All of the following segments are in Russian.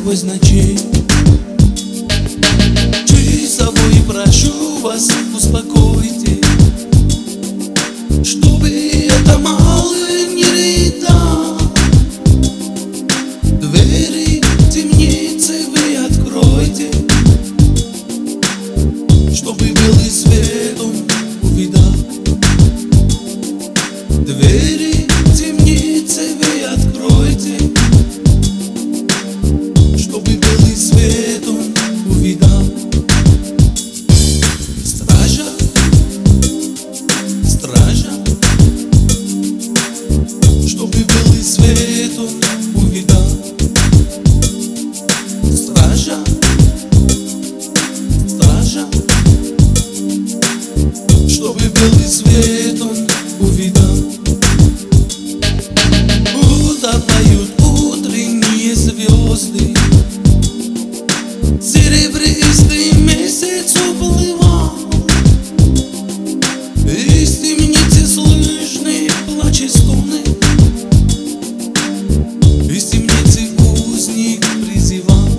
сквозь ночей. Часовой, прошу вас, успокойте, чтобы это малое не рыдало. Двери темницы вы откройте, чтобы белый свет он увидал. Двери темницы вы откройте, чтобы белый свет он увидал. Стража, стража, чтобы белый свет он увидал. Стража, стража, чтобы белый свет он увидал. Утопают утренние звезды, серебристый месяц уплывал. Из темницы слышны плач и стоны, из темницы узник призывал.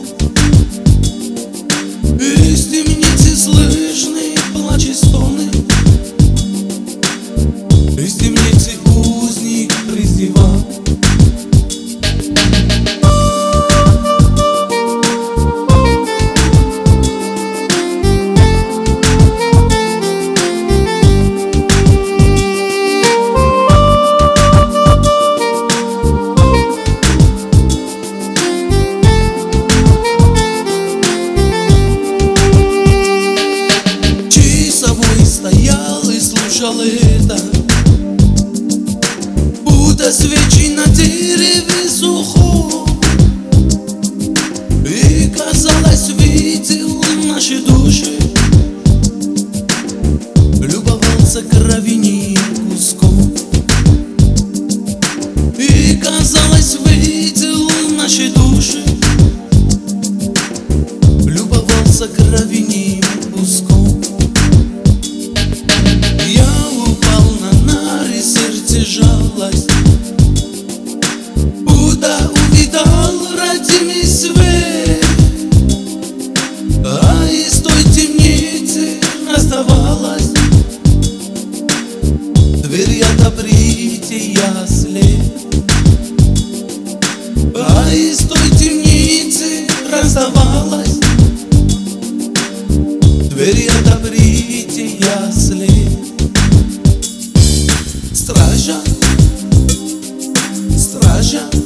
Из темницы слышны плач и стоны, из темницы узник призывал. Стоял и слушал это, будто свечи на дереве сухом, и, казалось, видел наши души, любовался кровяным куском. И, казалось, видел наши души, любовался кровяным куском. Жалость, будто увидал родимый свет, а из той темницы оставалась дверь отоприте я след. А из той темницы раздавалась дверь отоприте я след. Стража, стража,